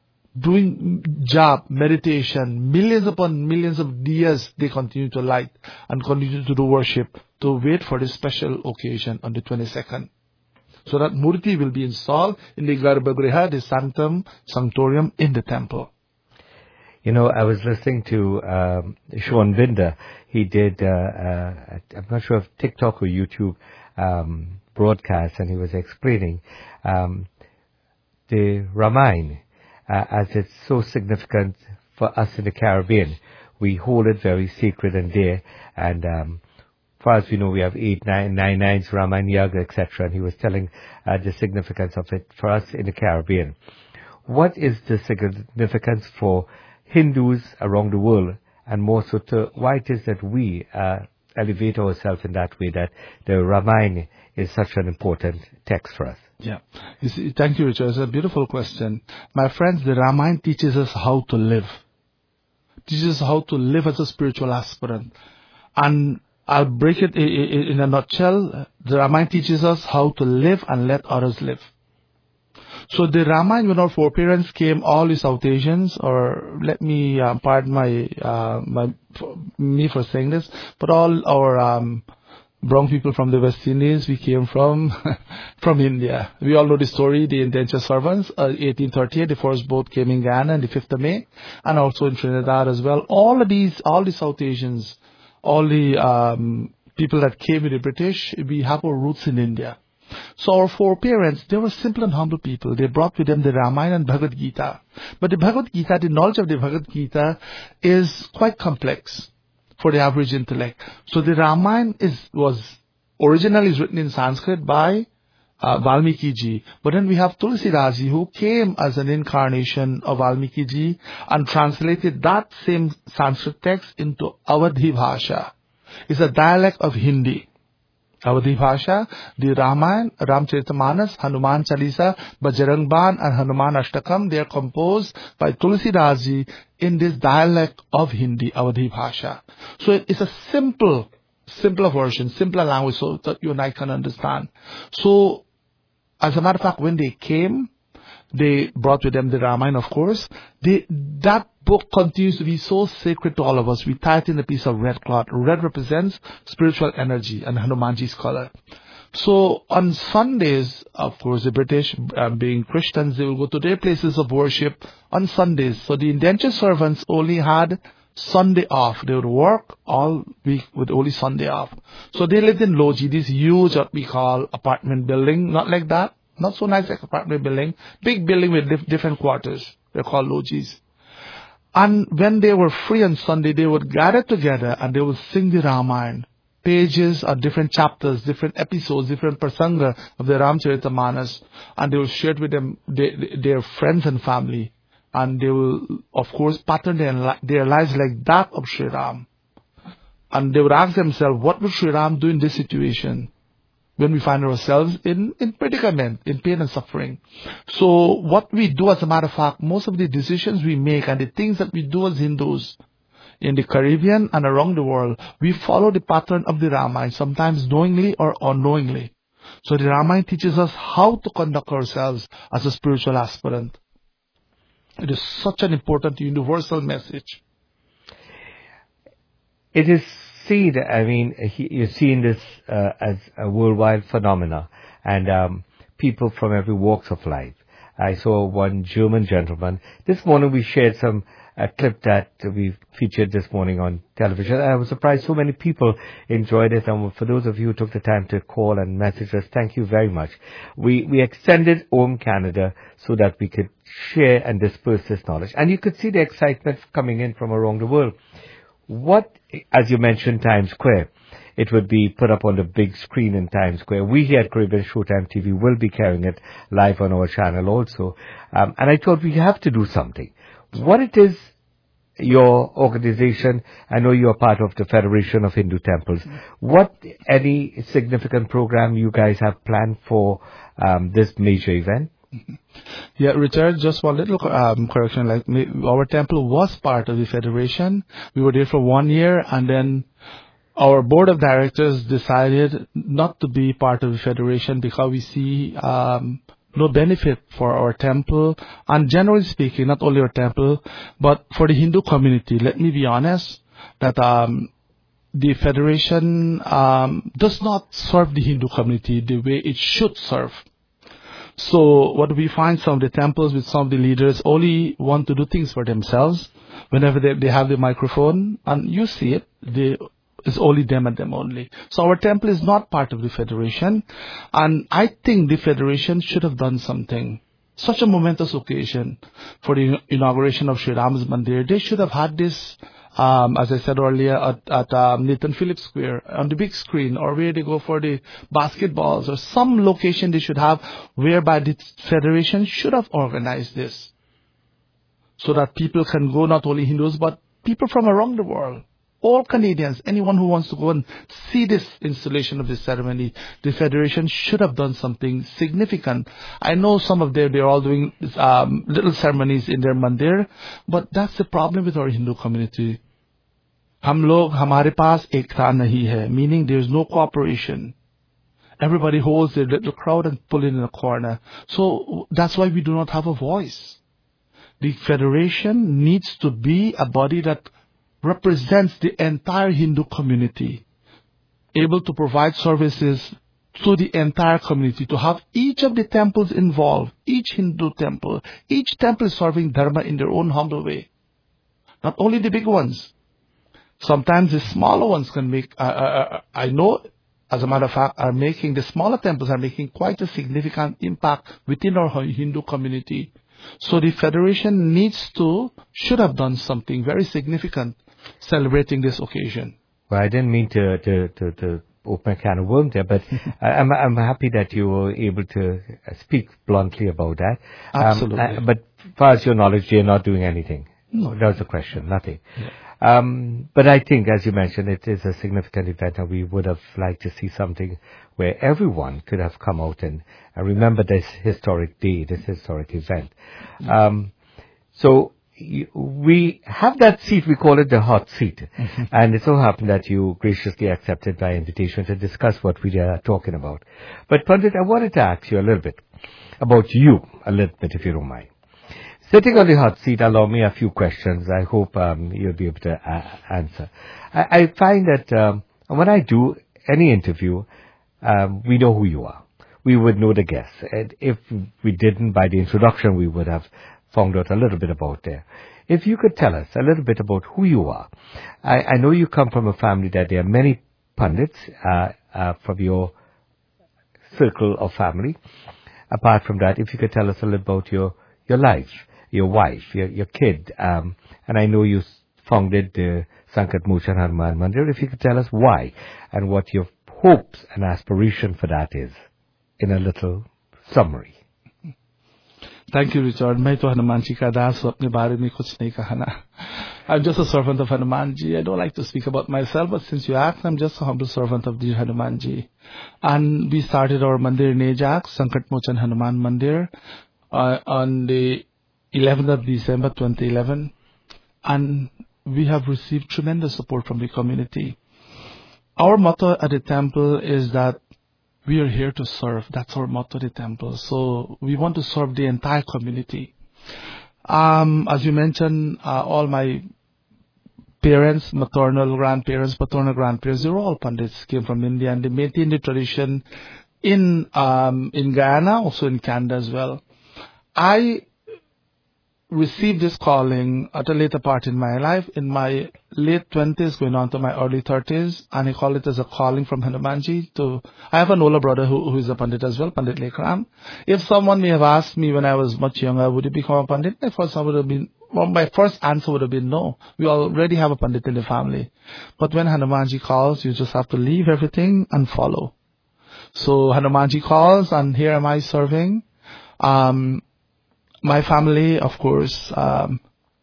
S6: doing jap, meditation, millions upon millions of diyas they continue to light and continue to do worship to wait for this special occasion on the twenty-second. So that Murti will be installed in the Garbhagriha, the Sanctum Sanctorium in the temple.
S5: You know, I was listening to um, Sean Binder. He did, uh, uh, I'm not sure if TikTok or YouTube um, broadcast, and he was explaining um, the Ramayana uh, as it's so significant for us in the Caribbean. We hold it very sacred and dear, and um, far as we know, we have eight, nine, nine nines, Ramayana Yaga, et cetera. And he was telling uh, the significance of it for us in the Caribbean. What is the significance for Hindus around the world, and more so to why it is that we uh, elevate ourselves in that way, that the Ramayana is such an important text for us?
S6: Yeah. You see, thank you, Richard. It's a beautiful question. My friends, the Ramayana teaches us how to live. Teaches us how to live as a spiritual aspirant. And I'll break it in a nutshell. The Ramayana teaches us how to live and let others live. So the Ramayana, when our foreparents came, all the South Asians, or let me uh, pardon my, uh, my me for saying this, but all our um, brown people from the West Indies, we came from from India. We all know the story, the indentured servants. Uh, eighteen thirty-eight, the first boat came in Ghana, and the fifth of May, and also in Trinidad as well. All of these, all the South Asians, all the um, people that came with the British, we have our roots in India. So our foreparents, they were simple and humble people. They brought with them the Ramayana and Bhagavad Gita. But the Bhagavad Gita, the knowledge of the Bhagavad Gita is quite complex for the average intellect. So the Ramayana is was originally written in Sanskrit by uh, Valmiki ji. But then we have Tulsidas ji, who came as an incarnation of Valmiki ji and translated that same Sanskrit text into Awadhi Bhasha. It's a dialect of Hindi. Awadhi Bhasha, the Ramayana, Ramcharitamanas, Hanuman Chalisa, Bajrang Ban and Hanuman Ashtakam, they are composed by Tulsidas ji in this dialect of Hindi, Awadhi Bhasha. So it's a simple, simpler version, simpler language so that you and I can understand. So, as a matter of fact, when they came, they brought with them the Ramayana, of course. They, that book continues to be so sacred to all of us. We tie it in a piece of red cloth. Red represents spiritual energy and Hanumanji's color. So on Sundays, of course, the British, uh, being Christians, they will go to their places of worship on Sundays. So the indentured servants only had Sunday off. They would work all week with only Sunday off. So they lived in Loji, this huge, what we call apartment building. Not like that. Not so nice like apartment building. Big building with dif- different quarters. They're called Lojis. And when they were free on Sunday, they would gather together and they would sing the Ramayana. Pages or different chapters, different episodes, different prasanga of the Ramcharitamanas. And they will share it with them, their, their friends and family. And they will, of course, pattern their, their lives like that of Sri Ram. and they would ask themselves, what would Sri Ram do in this situation when we find ourselves in, in predicament, in pain and suffering? So what we do, as a matter of fact, most of the decisions we make and the things that we do as Hindus in the Caribbean and around the world, we follow the pattern of the Ramayana, sometimes knowingly or unknowingly. So the Ramayana teaches us how to conduct ourselves as a spiritual aspirant. It is such an important universal message.
S5: It is seen, I mean, he, you're seeing this uh, as a worldwide phenomena, and um, people from every walks of life. I saw one German gentleman. This morning we shared some a clip that we featured this morning on television. I was surprised so many people enjoyed it, and for those of you who took the time to call and message us, thank you very much. We we extended Om Canada so that we could share and disperse this knowledge, and you could see the excitement coming in from around the world. What, as you mentioned, Times Square, it would be put up on the big screen in Times Square. We here at Caribbean Showtime T V will be carrying it live on our channel also, um, and I thought we have to do something. What it is, your organization, I know you're part of the Federation of Hindu Temples. What, any significant program you guys have planned for um, this major event?
S6: Yeah, Richard, just one little um, correction. Like our temple was part of the Federation. We were there for one year, and then our board of directors decided not to be part of the Federation because we see um, no benefit for our temple, and generally speaking, not only our temple, but for the Hindu community. Let me be honest, that um, the Federation um, does not serve the Hindu community the way it should serve. So what we find, some of the temples with some of the leaders only want to do things for themselves. Whenever they, they have the microphone, and you see it, they it's only them and them only. So our temple is not part of the Federation. And I think the Federation should have done something. Such a momentous occasion for the inauguration of Sri Ram's Mandir. They should have had this, um, as I said earlier, at, at um, Nathan Phillips Square on the big screen, or where they go for the basketballs, or some location they should have whereby the Federation should have organized this. So that people can go, not only Hindus, but people from around the world. All Canadians, anyone who wants to go and see this installation of this ceremony, the Federation should have done something significant. I know some of them, they're all doing um, little ceremonies in their mandir, but that's the problem with our Hindu community. Hum log, hamare paas ekta nahi hai, meaning there's no cooperation. Everybody holds their little crowd and pull it in a corner. So that's why we do not have a voice. The Federation needs to be a body that represents the entire Hindu community, able to provide services to the entire community, to have each of the temples involved, each Hindu temple, each temple serving Dharma in their own humble way. Not only the big ones. Sometimes the smaller ones can make, uh, uh, I know, as a matter of fact, are making, the smaller temples are making quite a significant impact within our Hindu community. So the Federation needs to, should have done something very significant celebrating this occasion.
S5: Well, I didn't mean to to to, to open a can of worms there, but I'm I'm happy that you were able to speak bluntly about that.
S6: Absolutely.
S5: Um, uh, but as far as your knowledge, you're not doing anything.
S6: No.
S5: That was the question. Nothing.
S6: Yeah.
S5: Um, but I think, as you mentioned, it is a significant event, and we would have liked to see something where everyone could have come out and, and remember this historic day, this historic event. Mm-hmm. Um, so. We have that seat, we call it the hot seat. Mm-hmm. And it so happened that you graciously accepted my invitation to discuss what we are talking about. But Pandit, I wanted to ask you a little bit about you, a little bit, if you don't mind. Sitting on the hot seat, allow me a few questions. I hope um, you'll be able to uh, answer. I, I find that um, when I do any interview, um, we know who you are. We would know the guests. And if we didn't, by the introduction, we would have found out a little bit about there. If you could tell us a little bit about who you are. I, I know you come from a family that there are many pundits uh, uh, from your circle of family. Apart from that, if you could tell us a little about your, your life, your wife, your, your kid. Um, and I know you founded the Sankat Mochan Hanuman Mandir. If you could tell us why and what your hopes and aspiration for that is in a little summary.
S6: Thank you Richard. मैं तो हनुमान जी का दास हूँ, अपने बारे में कुछ नहीं कहना. I'm just a servant of Hanumanji. I don't like to speak about myself, but since you asked, I'm just a humble servant of the Hanumanji. And we started our mandir in Ajax, Sankat Mochan Hanuman Mandir, uh, on the eleventh of December twenty eleven. And we have received tremendous support from the community. Our motto at the temple is that we are here to serve. That's our motto at the temple. So we want to serve the entire community. Um, as you mentioned, uh, all my parents, maternal grandparents, paternal grandparents, they were all Pandits, came from India, and they maintained the tradition in um, in Guyana, also in Canada as well. I received this calling at a later part in my life, in my late twenties, going on to my early thirties, and I call it as a calling from Hanumanji. To I have an older brother who, who is a Pandit as well, Pandit Lekram. If someone may have asked me when I was much younger, would you become a Pandit? My first, would have been, well, my first answer would have been no. We already have a Pandit in the family. But when Hanumanji calls, you just have to leave everything and follow. So Hanumanji calls, and here am I serving. Um, My family, of course, um,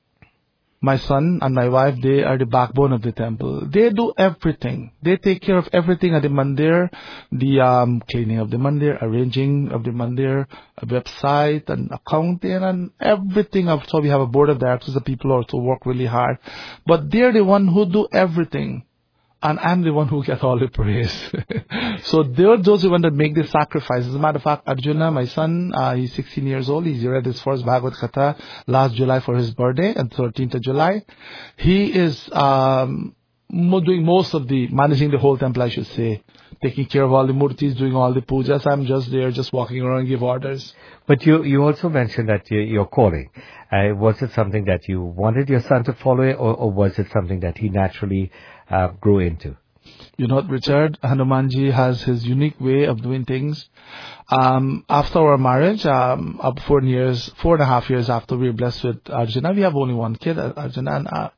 S6: my son and my wife, they are the backbone of the temple. They do everything. They take care of everything at the mandir, the um, cleaning of the mandir, arranging of the mandir, a website and accounting and everything. So we have a board of directors, the people also work really hard. But they're the one who do everything. And I'm the one who gets all the praise. So they're those who want to make the sacrifice. As a matter of fact, Arjuna, my son, uh, he's sixteen years old. He's read his first Bhagavad Gita last July for his birthday, on thirteenth of July. He is um, doing most of the, managing the whole temple, I should say. Taking care of all the murtis, doing all the pujas. I'm just there, just walking around and give orders.
S5: But you, you also mentioned that you, your calling. Uh, was it something that you wanted your son to follow, or, or was it something that he naturally uh, grew into?
S6: You know, Richard, Hanumanji has his unique way of doing things. Um, after our marriage, um, up four years, four and a half years after we were blessed with Arjuna, we have only one kid, Arjuna. And, uh,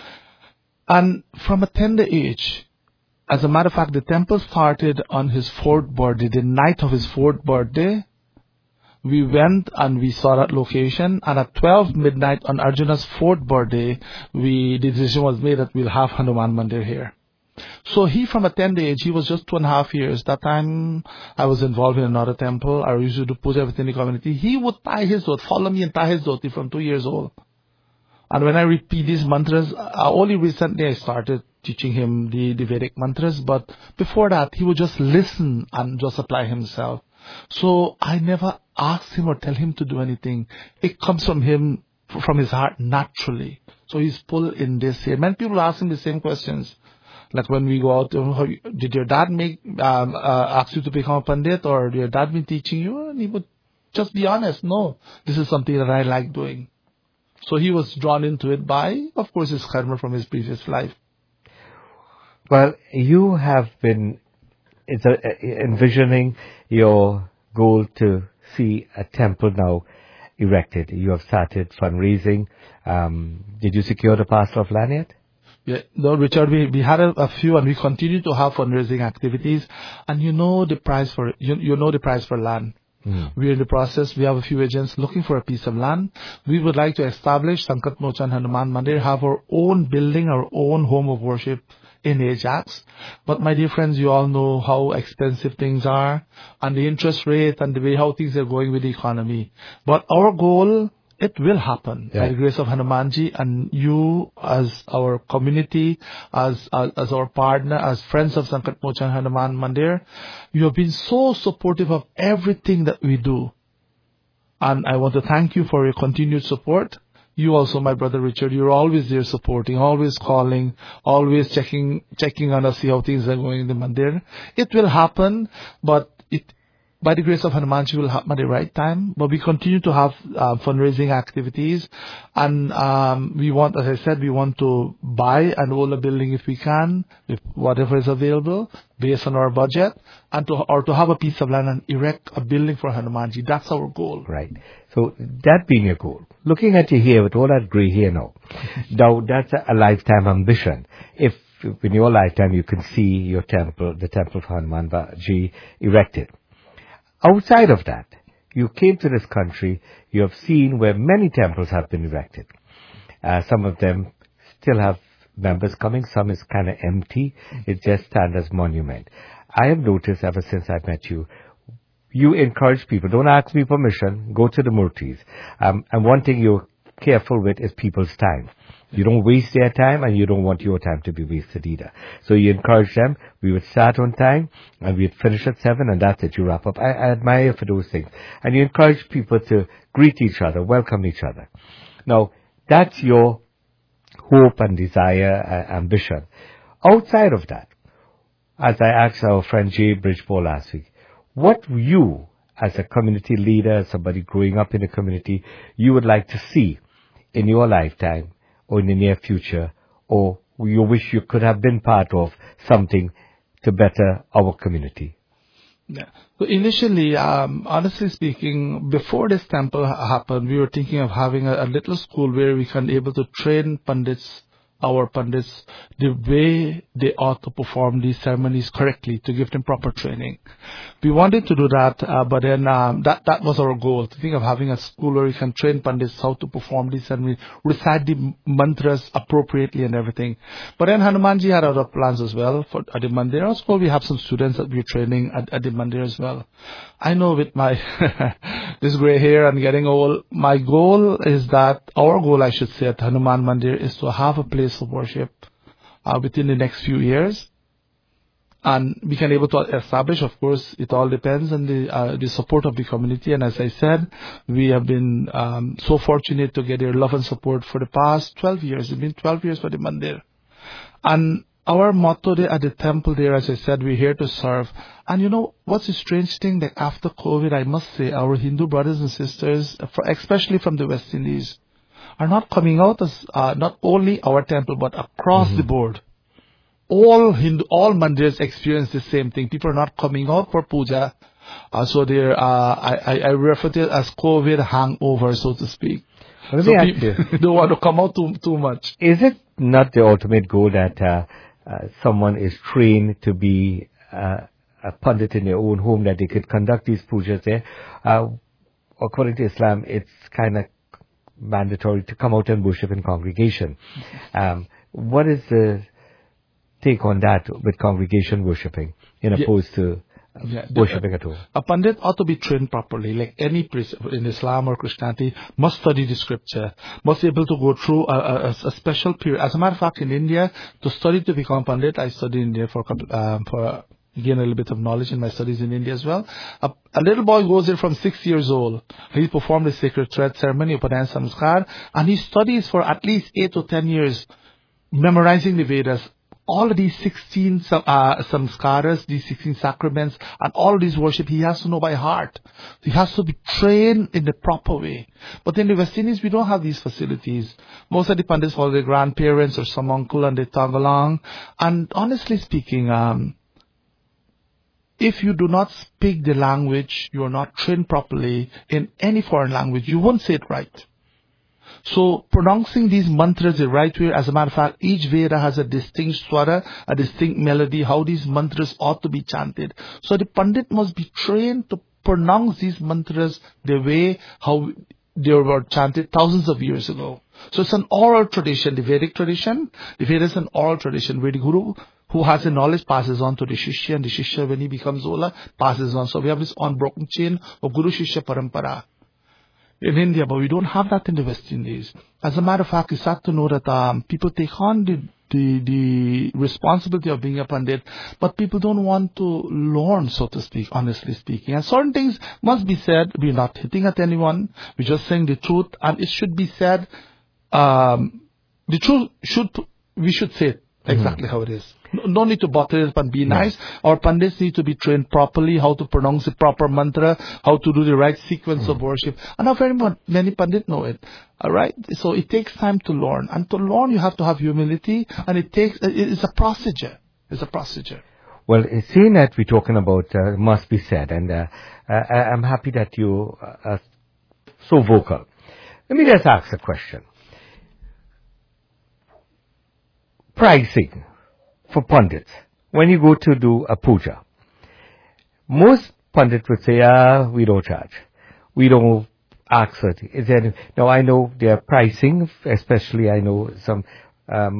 S6: and from a tender age, as a matter of fact, the temple started on his fourth birthday, the night of his fourth birthday. We went and we saw that location, and at twelve midnight on Arjuna's fourth birthday, we the decision was made that we'll have Hanuman Mandir here. So he, from a tender age, he was just two and a half years. That time, I was involved in another temple. I used to do puja within the community. He would tie his dhoti, follow me and tie his dhoti from two years old. And when I repeat these mantras, uh, only recently I started teaching him the, the Vedic mantras. But before that, he would just listen and just apply himself. So I never asked him or tell him to do anything. It comes from him, from his heart naturally. So he's full in this here. Many people ask him the same questions. Like when we go out, did your dad make um, uh, ask you to become a Pandit, or did your dad been teaching you? And he would just be honest. No, this is something that I like doing. So he was drawn into it by, of course, his karma from his previous life.
S5: Well, you have been it's a, envisioning your goal to see a temple now erected. You have started fundraising. Um, did you secure the parcel of land yet?
S6: Yeah, no, Richard, we, we had a, a few, and we continue to have fundraising activities. And you know the price for you, you know the price for land. Mm. We're in the process. We have a few agents looking for a piece of land. We would like to establish Sankat Mochan Hanuman Mandir, have our own building, our own home of worship in Ajax. But my dear friends, you all know how expensive things are, and the interest rate, and the way how things are going with the economy. But our goal, it will happen, yeah, by the grace of Hanumanji, and you as our community, as, as as our partner, as friends of Sankat Mochan Hanuman Mandir, you have been so supportive of everything that we do. And I want to thank you for your continued support. You also, my brother Richard, you're always there supporting, always calling, always checking checking on us, see how things are going in the Mandir. It will happen, but it by the grace of Hanumanji will happen at the right time. But we continue to have uh, fundraising activities, and um, we want, as I said, we want to buy an older building if we can, with whatever is available, based on our budget, and to or to have a piece of land and erect a building for Hanumanji. That's our goal.
S5: Right. So that being your goal, looking at you here with all that grey hair now, now that's a, a lifetime ambition. If in your lifetime you can see your temple, the temple of Hanumanji erected. Outside of that, you came to this country, you have seen where many temples have been erected. Uh, some of them still have members coming. Some is kind of empty. It just stands as monument. I have noticed ever since I met you, you encourage people. Don't ask me permission. Go to the Murtis. Um, and one thing you're careful with is people's time. You don't waste their time, and you don't want your time to be wasted either. So you encourage them. We would start on time, and we'd finish at seven, and that's it. You wrap up. I, I admire you for those things. And you encourage people to greet each other, welcome each other. Now, that's your hope and desire, uh, ambition. Outside of that, as I asked our friend Jay Bridgeport last week, what you, as a community leader, as somebody growing up in the community, you would like to see in your lifetime or in the near future, or you wish you could have been part of something to better our community?
S6: Yeah. So initially, um, honestly speaking, before this temple ha- happened, we were thinking of having a, a little school where we can able to train pandits, our pandits, the way they ought to perform these ceremonies correctly, to give them proper training. We wanted to do that, uh, but then um, that that was our goal, to think of having a school where we can train pandits how to perform these ceremonies, recite the mantras appropriately and everything. But then Hanumanji had other plans as well for at the mandir. Also, we have some students that we're training at, at the mandir as well. I know with my this gray hair and getting old, my goal is that, our goal I should say at Hanuman Mandir is to have a place of worship uh, within the next few years. And we can able to establish, of course, it all depends on the uh, the support of the community. And as I said, we have been um, so fortunate to get their love and support for the past twelve years. It's been twelve years for the mandir. And our motto there at the temple there, as I said, we're here to serve. And you know, what's the strange thing, that after COVID, I must say, our Hindu brothers and sisters, for, especially from the West Indies, are not coming out as uh, not only our temple, but across mm-hmm. the board. All Hindu, all mandirs experience the same thing. People are not coming out for puja. Uh, so they're, uh, I, I refer to it as COVID hangover, so to speak.
S5: Let
S6: so
S5: me ask
S6: people
S5: you.
S6: don't want to come out too, too much.
S5: Is it not the ultimate goal that uh, uh, someone is trained to be uh, a pandit in their own home, that they could conduct these pujas there? Uh, according to Islam, it's kind of mandatory to come out and worship in congregation. Um, what is the take on that with congregation worshipping, in
S6: Yeah.
S5: opposed to uh,
S6: Yeah,
S5: worshipping at home?
S6: A pandit ought to be trained properly, like any priest in Islam or Christianity, must study the scripture, must be able to go through a, a, a special period. As a matter of fact, in India, to study to become pandit, I studied in India for a couple, um, for gain a little bit of knowledge in my studies in India as well. A, a little boy goes there from six years old. He performed the sacred thread ceremony, Upadana Samskar, and he studies for at least eight to ten years, memorizing the Vedas. All of these sixteen uh, samskaras, these sixteen sacraments, and all of these worship, he has to know by heart. He has to be trained in the proper way. But in the West Indies, we don't have these facilities. Most of the pandits follow their grandparents or some uncle and they tag along. And honestly speaking, um, if you do not speak the language, you are not trained properly in any foreign language, you won't say it right. So pronouncing these mantras the right way, as a matter of fact, each Veda has a distinct swara, a distinct melody, how these mantras ought to be chanted. So the Pandit must be trained to pronounce these mantras the way how they were chanted thousands of years ago. So it's an oral tradition, the Vedic tradition. The Veda is an oral tradition where the Guru, who has the knowledge, passes on to the Shishya, and the Shishya, when he becomes Ola, passes on. So we have this unbroken chain of Guru Shishya Parampara in India, but we don't have that in the West Indies. As a matter of fact, it's sad to know that um, people take on the, the the responsibility of being a pandit, but people don't want to learn, so to speak, honestly speaking. And certain things must be said. We're not hitting at anyone. We're just saying the truth, and it should be said. Um, the truth should, we should say it exactly mm-hmm. how it is. No, no need to bottle it up and be nice. No. Our pandits need to be trained properly, how to pronounce the proper mantra, how to do the right sequence mm. of worship. And not very many pandits know it. Alright? So it takes time to learn. And to learn, you have to have humility, and it takes, it's a procedure. It's a procedure.
S5: Well, seeing that we're talking about uh, must be said, and uh, I, I'm happy that you are so vocal. Let me just ask a question. Pricing for pundits, when you go to do a puja, most pundits would say, ah, we don't charge. We don't ask it. Is there any, now I know their pricing, especially I know some um,